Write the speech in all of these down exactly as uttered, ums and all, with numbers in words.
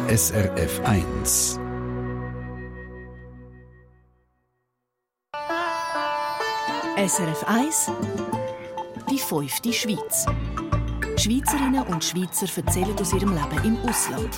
S R F eins. S R F eins, die fünfte Schweiz. Schweizerinnen und Schweizer erzählen aus ihrem Leben im Ausland.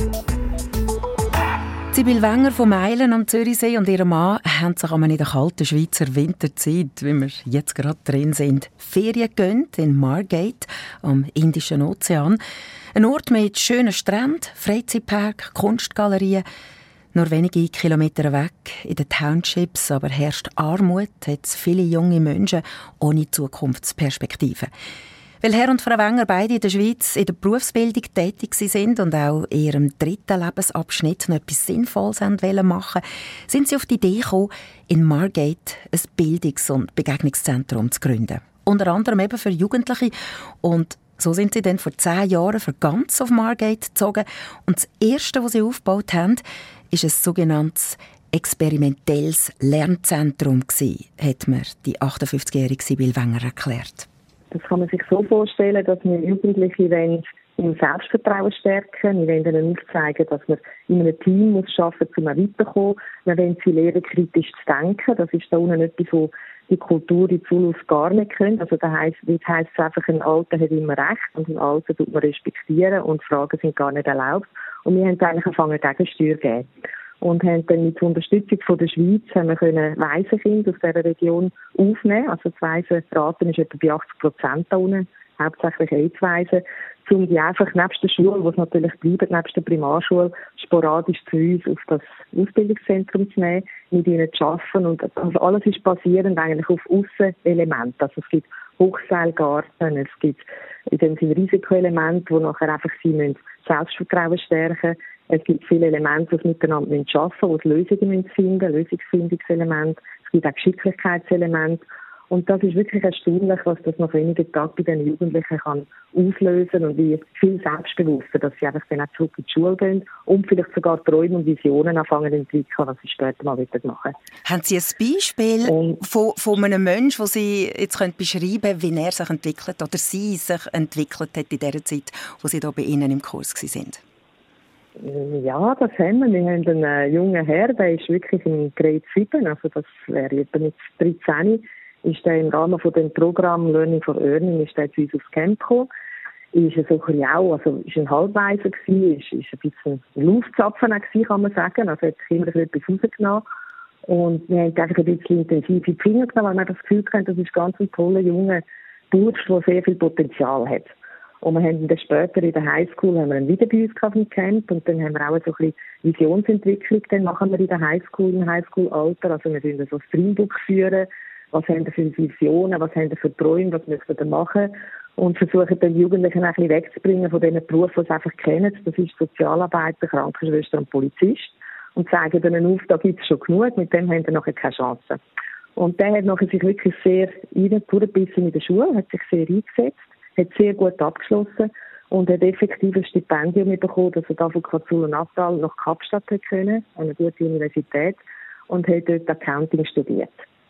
Sibyl Wenger von Meilen am Zürichsee und ihr Mann haben sich in der kalten Schweizer Winterzeit, wie wir jetzt gerade drin sind, Ferien gegönnt in Margate am Indischen Ozean. Ein Ort mit schönen Stränden, Freizeitpark, Kunstgalerien. Nur wenige Kilometer weg in den Townships aber herrscht Armut, hat es viele junge Menschen ohne Zukunftsperspektive. Weil Herr und Frau Wenger beide in der Schweiz in der Berufsbildung tätig sind und auch in ihrem dritten Lebensabschnitt noch etwas Sinnvolles machen wollten, sind sie auf die Idee gekommen, in Margate ein Bildungs- und Begegnungszentrum zu gründen. Unter anderem eben für Jugendliche. Und so sind sie dann vor zehn Jahren für ganz auf Margate gezogen. Und das Erste, was sie aufgebaut haben, ist ein sogenanntes experimentelles Lernzentrum gewesen, hat mir die achtundfünfzigjährige Sibyl Wenger erklärt. Das kann man sich so vorstellen, dass wir Jugendliche wollen im Selbstvertrauen stärken. Wir wollen ihnen aufzeigen, dass man in einem Team muss arbeiten muss, um weiterzukommen. Wir wollen sie lernen, kritisch zu denken. Das ist da unten etwas, wo die Kultur in Zulus gar nicht können. Also das heisst, das heisst einfach, ein Alter hat immer Recht und ein Alter tut man respektieren und Fragen sind gar nicht erlaubt. Und wir haben eigentlich angefangen, Gegensteuer zu geben. Und haben dann mit der Unterstützung von der Schweiz haben wir können Waisenkinder aus dieser Region aufnehmen. Also die Waisenrate ist etwa bei achtzig Prozent da unten, hauptsächlich AIDS-Waisen, um die einfach nebst der Schule, wo es natürlich bleibt, nebst der Primarschule, sporadisch zu uns auf das Ausbildungszentrum zu nehmen, mit ihnen zu arbeiten. Und also alles ist basierend eigentlich auf Aussenelementen. Also es gibt Hochseilgarten, es gibt in dem Sinne Risikoelemente, wo nachher einfach sie müssen Selbstvertrauen stärken. Es gibt viele Elemente, die miteinander arbeiten müssen, die Lösungen finden müssen, Lösungsfindungselemente. Es gibt auch Geschicklichkeitselemente. Und das ist wirklich erstaunlich, was das nach wenigen Tagen bei den Jugendlichen kann auslösen und wie viel selbstbewusster, dass sie einfach dann auch zurück in die Schule gehen und vielleicht sogar Träume und Visionen anfangen zu entwickeln, was sie später mal wieder machen. Haben Sie ein Beispiel und von, von einem Menschen, das Sie jetzt beschreiben können, wie er sich entwickelt oder sie sich entwickelt hat in der Zeit, wo Sie da bei Ihnen im Kurs waren? Ja, das haben wir. Wir haben einen äh, jungen Herr, der ist wirklich in Grade sieben, also das wäre etwa mit dreizehn, ist er im Rahmen von dem Programm Learning for Earning, ist er zu uns aufs Camp gekommen. Ist er so ein bisschen auch, also ist ein Halbwaiser gewesen, ist, ist ein bisschen ein Laufzapfen gewesen, kann man sagen. Also hat sich immer etwas rausgenommen. Und wir haben einfach ein bisschen intensiv in die Finger genommen, weil wir das Gefühl hatten, das ist ganz ein toller, junger Bursch, der sehr viel Potenzial hat. Und wir haben dann später in der Highschool haben wir ihn wieder bei uns gehabt im Camp und dann haben wir auch so ein bisschen Visionsentwicklung, dann machen wir in der Highschool, im Highschool-Alter, also wir führen so ein Streambook führen, was haben wir für Visionen, was haben wir für Träume, was möchten wir machen und versuchen den Jugendlichen ein bisschen wegzubringen von diesen Berufen, die sie einfach kennen, das ist Sozialarbeiter, Krankenschwester und Polizist und zeigen ihnen auf, da gibt es schon genug, mit dem haben sie nachher keine Chance. Und der hat nachher sich wirklich sehr durchgebissen in der Schule, hat sich sehr eingesetzt, hat sehr gut abgeschlossen und hat effektiv ein Stipendium bekommen, dass er da von KwaZulu-Natal nach Kapstadt können, an eine gute Universität, und hat dort Accounting studiert.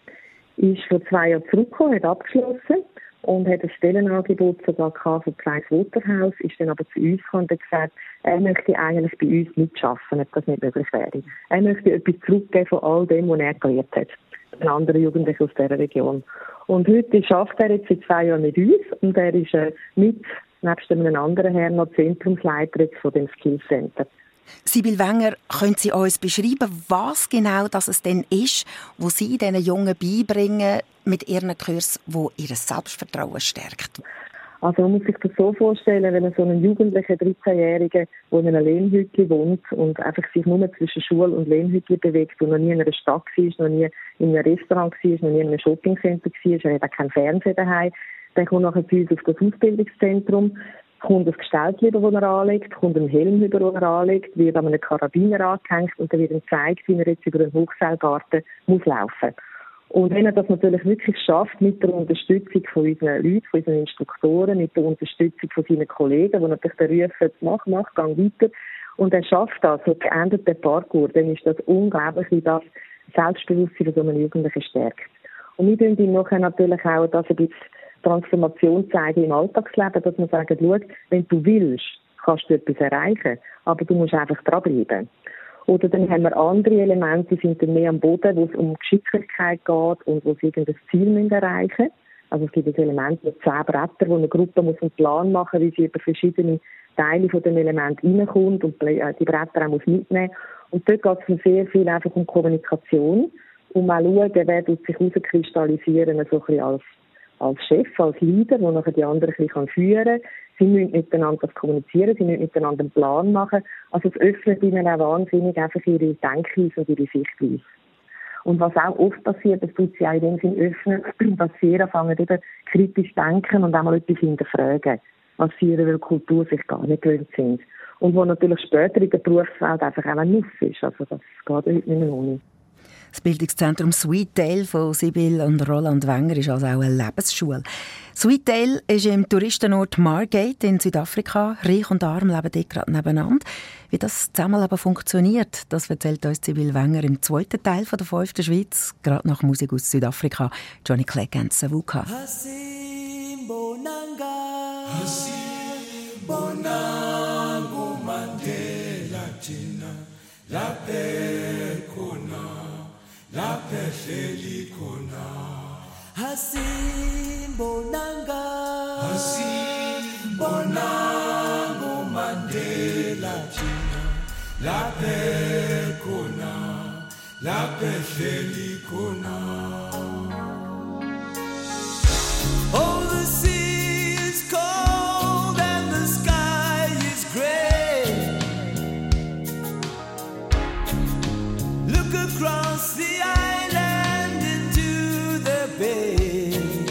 Ist vor zwei Jahren zurückgekommen, hat abgeschlossen und hat ein Stellenangebot sogar gehabt für Price Waterhouse, ist dann aber zu uns gekommen und hat gesagt, er möchte eigentlich bei uns mitschaffen, ob das nicht möglich wäre. Er möchte etwas zurückgeben von all dem, was er gelernt hat. Ein anderer Jugendlicher aus dieser Region. Und heute schafft er jetzt seit zwei Jahren mit uns und er ist äh, mit, nebst einem anderen Herrn, noch Zentrumsleiter jetzt von dem Skills Center. Sibyl Wenger, können Sie uns beschreiben, was genau das es denn ist, was Sie diesen Jungen beibringen mit Ihren Kursen, wo ihr Selbstvertrauen stärkt? Also man muss sich das so vorstellen, wenn man so einen jugendlichen dreizehnjährigen, der in einer Lehmhütte wohnt und einfach sich nur zwischen Schule und Lehmhütte bewegt und noch nie in einer Stadt war, noch nie in einem Restaurant war, noch nie in einem Shoppingcenter war, er hat auch keinen Fernseher daheim, dann kommt nachher zu uns auf das Ausbildungszentrum, kommt ein Gestell über, das er anlegt, kommt ein Helm über, den er anlegt, wird an einem Karabiner angehängt und dann wird ihm gezeigt, wie er jetzt über einen Hochseilgarten muss laufen. Und wenn er das natürlich wirklich schafft, mit der Unterstützung von unseren Leuten, von unseren Instruktoren, mit der Unterstützung von seinen Kollegen, die natürlich den rufen, mach, mach, gang weiter, und er schafft das, so beendet der Parkour, dann ist das unglaublich, wie das Selbstbewusstsein von so einem Jugendlichen stärkt. Und wir tun ihm nachher natürlich auch das ein bisschen Transformation zeigen im Alltagsleben, dass man sagt, schau, wenn du willst, kannst du etwas erreichen. Aber du musst einfach dranbleiben. Oder dann haben wir andere Elemente, die sind dann mehr am Boden, wo es um Geschicklichkeit geht und wo sie irgendein Ziel erreichen müssen. Also es gibt ein Element mit zehn Brettern, wo eine Gruppe muss einen Plan machen muss, wie sie über verschiedene Teile von dem Element reinkommt und die Bretter auch muss mitnehmen. Und dort geht es sehr viel einfach um Kommunikation, um mal schauen, wer tut sich herauskristallisieren, so ein bisschen als, als Chef, als Leader, der nachher die anderen ein bisschen führen kann. Sie müssen miteinander das kommunizieren, sie müssen miteinander einen Plan machen. Also es öffnet ihnen auch wahnsinnig einfach ihre Denkweise und ihre Sichtweise. Und was auch oft passiert, das tut sie auch in dem Sinn öffnen, dass sie anfangen, eben kritisch denken und auch mal etwas hinterfragen, was sie in ihrer Kultur sich gar nicht gewöhnt sind. Und wo natürlich später in der Berufswelt einfach auch ein Nuss ist. Also das geht heute nicht mehr ohne. Das Bildungszentrum Sweetdale von Sibyl und Roland Wenger ist also auch eine Lebensschule. Sweetdale ist im Touristenort Margate in Südafrika. Reich und Arm leben dort gerade nebeneinander. Wie das Zusammenleben funktioniert, das erzählt uns Sibyl Wenger im zweiten Teil von der fünften Schweiz, gerade nach Musik aus Südafrika. Johnny Clegg and Savuka. Lapha hleli khona hasimbonanga hasimbonanga uMandela thina lapha khona lapha hleli khona. Oh, the sea is cold and the sky is grey. Look across the island into the bay.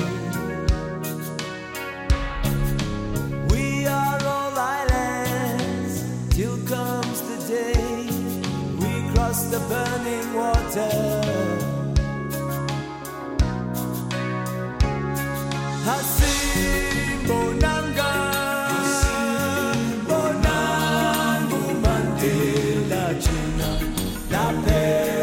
We are all islands till comes the day we cross the burning water. Hasimbonanga Bonangu Mandela China Lape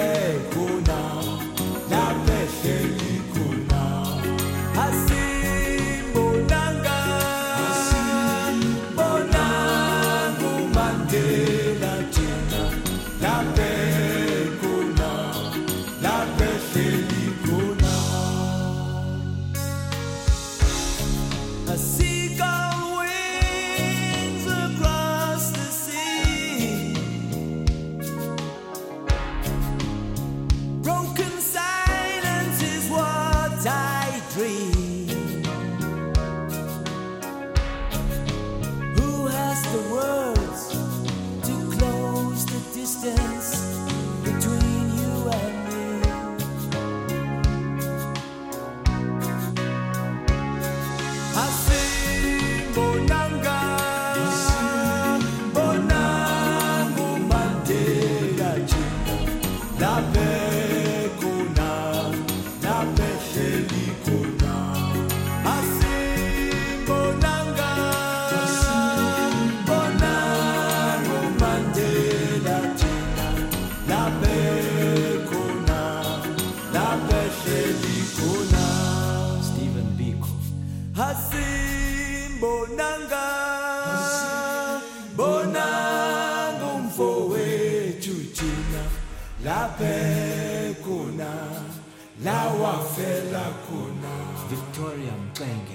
Victoria Mbenge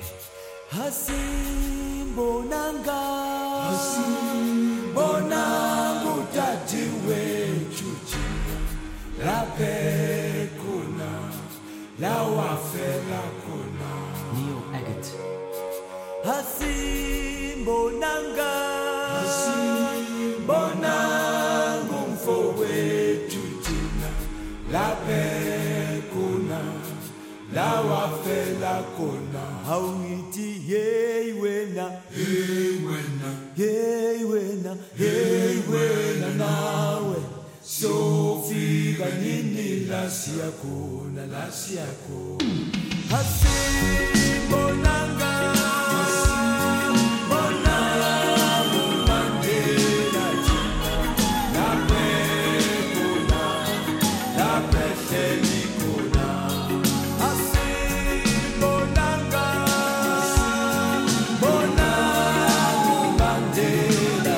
Hasimbonanga Hasimbonanga utati wethu thina laphe khona la wafela khona Neil Agate Hasimbonanga Hasimbonanga umfowethu thina laphe khona la wafela khona awuthi hey wena hey wena hey wena hey wena nawe sofika nini la siyakhona la siyakhona hasimbonanga Mandela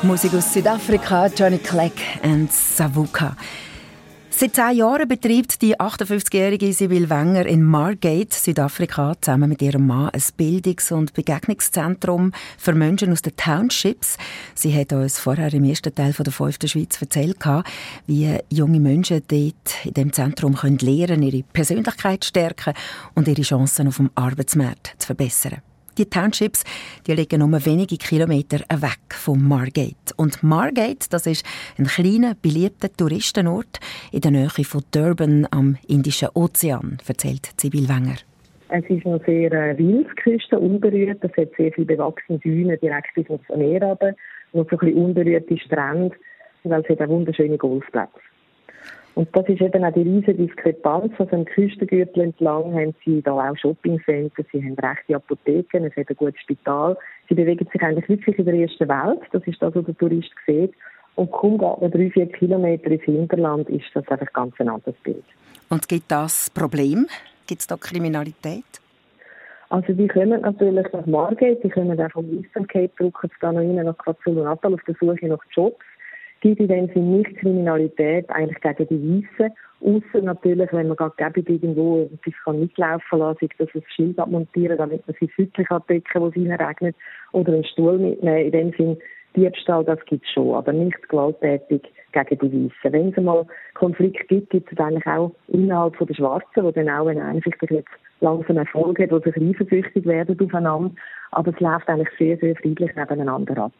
Musik aus Südafrika, Johnny Clegg und Savuka. Seit zehn Jahren betreibt die achtundfünfzigjährige Sibylle Wenger in Margate, Südafrika, zusammen mit ihrem Mann ein Bildungs- und Begegnungszentrum für Menschen aus den Townships. Sie hat uns vorher im ersten Teil von der fünften Schweiz erzählt, wie junge Menschen dort in diesem Zentrum können lernen, ihre Persönlichkeit stärken und ihre Chancen auf dem Arbeitsmarkt zu verbessern. Die Townships die liegen nur wenige Kilometer weg von Margate. Und Margate, das ist ein kleiner, beliebter Touristenort in der Nähe von Durban am Indischen Ozean, erzählt Sibylle Wenger. Es ist noch sehr äh, Wildküste, unberührt. Es hat sehr viele bewachsene Dünen direkt bis ins Meer runter. Noch so ein bisschen unberührte Strände. Und es hat auch wunderschöne Golfplätze. Und das ist eben auch die riesige Diskrepanz. Also am Küstengürtel entlang haben sie da auch Shoppingcenter, sie haben rechte Apotheken, es hat ein gutes Spital. Sie bewegen sich eigentlich wirklich in der ersten Welt. Das ist das, was der Tourist sieht. Und kaum geht man drei, vier Kilometer ins Hinterland, ist das einfach ganz ein anderes Bild. Und gibt das Problem? Gibt es da Kriminalität? Also die kommen natürlich nach Margate, die kommen auch vom Eastern Cape, drücken da noch rein nach KwaZulu-Natal auf der Suche nach Jobs. Gibt in dem Sinne nicht Kriminalität eigentlich gegen die Weissen, ausser natürlich, wenn man gerade irgendwo sich mitlaufen lassen kann, dass es ein Schild abmontieren, damit man sich südlich abdecken, wo es reinregnet, oder einen Stuhl mitnehmen. In dem Sinne Diebstahl, das gibt es schon, aber nicht gewalttätig gegen die Weissen. Wenn es mal Konflikt gibt, gibt es eigentlich auch innerhalb der Schwarzen, wo dann auch, wenn einer sich jetzt langsam Erfolg hat, wo sich eifersüchtig werden aufeinander, aber es läuft eigentlich sehr, sehr friedlich nebeneinander ab.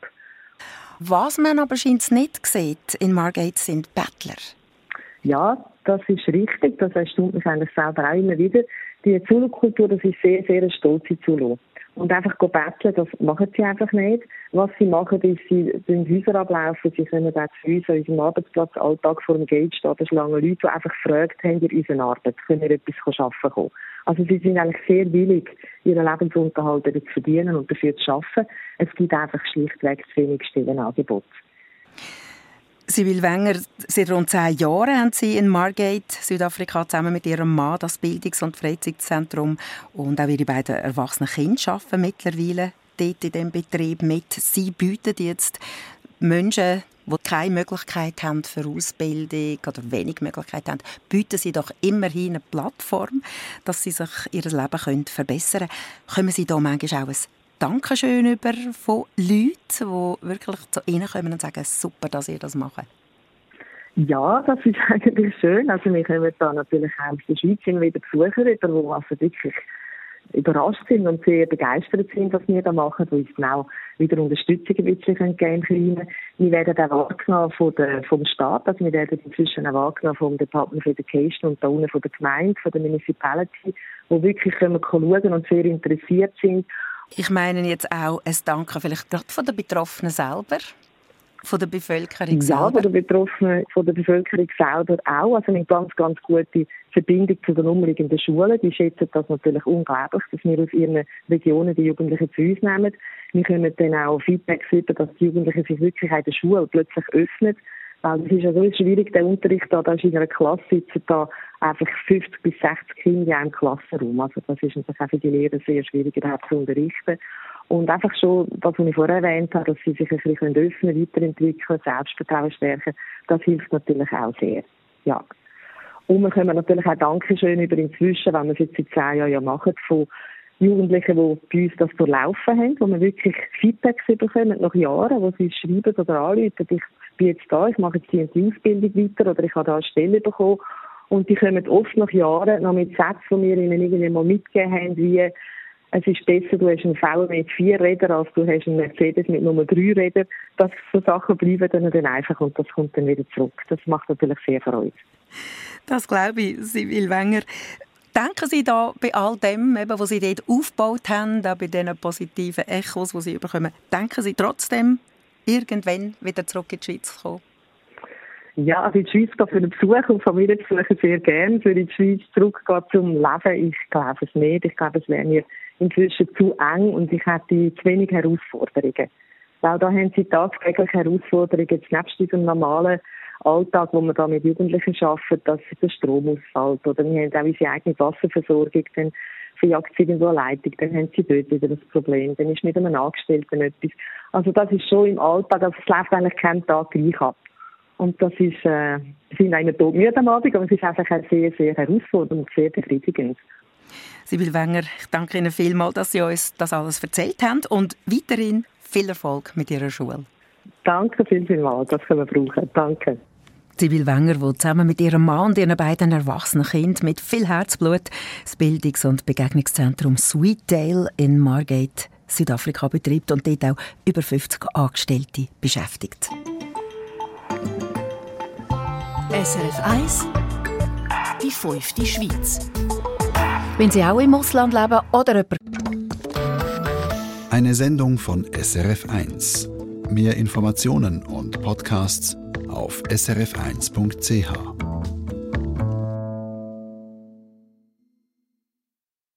Was man aber scheinbar nicht sieht in Margate sind Bettler. Ja, das ist richtig. Das erstaunt mich eigentlich selber auch immer wieder. Die Zulu-Kultur, das ist sehr, sehr eine stolze Zulu. Und einfach betteln, das machen sie einfach nicht. Was sie machen, ist, sie den Häuser ablaufen. Sie können auch zu uns an unserem Arbeitsplatzalltag vor dem Gate stehen. Da schlagen Leute, die einfach gefragt haben, in unserer Arbeit, können wir etwas arbeiten kommen. Also sie sind eigentlich sehr willig, ihren Lebensunterhalt zu verdienen und dafür zu arbeiten. Es gibt einfach schlichtweg zu wenig Stellenangebote. Sibylle Wenger, seit rund zehn Jahren haben Sie in Margate, Südafrika, zusammen mit Ihrem Mann das Bildungs- und Freizeitzentrum und auch Ihre beiden erwachsenen Kinder arbeiten mittlerweile dort in diesem Betrieb mit. Sie bieten jetzt Menschen, die keine Möglichkeit haben für Ausbildung oder wenig Möglichkeit haben, bieten sie doch immerhin eine Plattform, dass sie sich ihr Leben verbessern können. Kommen Sie da manchmal auch ein Dankeschön über von Leuten, die wirklich zu Ihnen kommen und sagen, super, dass ihr das macht? Ja, das ist eigentlich schön. Also wir kommen da natürlich auch aus der Schweiz immer wieder Besucher, die also wirklich überrascht sind und sehr begeistert sind, was wir da machen, wo uns auch wieder Unterstützung ein bisschen geben können. Wir werden auch wahrgenommen von der, vom Staat, also wir werden inzwischen auch wahrgenommen vom Department of Education und da unten von der Gemeinde, von der Municipality, wo wirklich können schauen und sehr interessiert sind. Ich meine jetzt auch ein Danke vielleicht gerade von den Betroffenen selber, von der Bevölkerung ja, selber. Ja, von der Betroffenen, von der Bevölkerung selber auch. Also eine ganz, ganz gute Verbindung zu den umliegenden Schulen. Die schätzen das natürlich unglaublich, dass wir aus ihren Regionen die Jugendlichen zu uns nehmen. Wir können dann auch Feedback über, dass die Jugendlichen sich wirklich in der Schule plötzlich öffnen. Weil es ist ja so schwierig, der Unterricht da, da ist in einer Klasse sitzen da einfach fünfzig bis sechzig Kinder im Klassenraum. Also das ist natürlich auch für die Lehrer sehr schwierig, überhaupt zu unterrichten. Und einfach schon, das, was ich vorher erwähnt habe, dass sie sich ein bisschen öffnen, weiterentwickeln, Selbstvertrauen stärken, das hilft natürlich auch sehr. Ja. Und wir können natürlich auch Dankeschön über inzwischen, wenn wir es jetzt seit zehn Jahren ja machen, von Jugendlichen, die bei uns das durchlaufen haben, wo wir wirklich Feedbacks bekommen nach Jahren, wo sie schreiben oder anrufen, ich bin jetzt da, ich mache jetzt die Ausbildung weiter oder ich habe da eine Stelle bekommen. Und die kommen oft nach Jahren noch mit Sätzen, die wir ihnen irgendwie mal mitgegeben haben, wie es ist besser, du hast einen V W mit vier Rädern, als du hast einen Mercedes mit nur drei Rädern. Das so Sachen bleiben dann, dann einfach und das kommt dann wieder zurück. Das macht natürlich sehr Freude. Das glaube ich, Sibylle Wenger. Denken Sie da bei all dem, eben, was Sie dort aufgebaut haben, auch bei diesen positiven Echos, die Sie bekommen, denken Sie trotzdem, irgendwann wieder zurück in die Schweiz zu kommen? Ja, also in die Schweiz für einen Besuch und Familienbesuche sehr gerne. Für in die Schweiz zurückgehen zum Leben, ich glaube es nicht. Ich glaube, es wäre mir inzwischen zu eng und ich hätte zu wenig Herausforderungen. Weil da haben sie tagtäglich Herausforderungen, jetzt nebst diesem normalen Alltag, wo wir da mit Jugendlichen arbeiten, dass der Strom ausfällt. Oder wir haben auch unsere eigene Wasserversorgung dann verjagt sie irgendwo eine Leitung, dann haben sie dort wieder das Problem, dann ist mit einem Angestellten etwas. Also das ist schon im Alltag, also es läuft eigentlich keinen Tag gleich ab. Und das ist, äh, sind einen todmüde am Abend, aber es ist einfach sehr, sehr herausfordernd und sehr befriedigend. Sibylle Wenger, ich danke Ihnen vielmals, dass Sie uns das alles erzählt haben und weiterhin viel Erfolg mit Ihrer Schule. Danke viel, vielmals, das können wir brauchen. Danke. Sibylle Wenger, die zusammen mit ihrem Mann und ihren beiden erwachsenen Kindern mit viel Herzblut das Bildungs- und Begegnungszentrum Sweetdale in Margate, Südafrika, betreibt und dort auch über fünfzig Angestellte beschäftigt. S R F eins, die fünfte Schweiz. Wenn Sie auch im Ausland leben oder jemand... Eine Sendung von S R F eins. Mehr Informationen und Podcasts auf s r f eins punkt c h.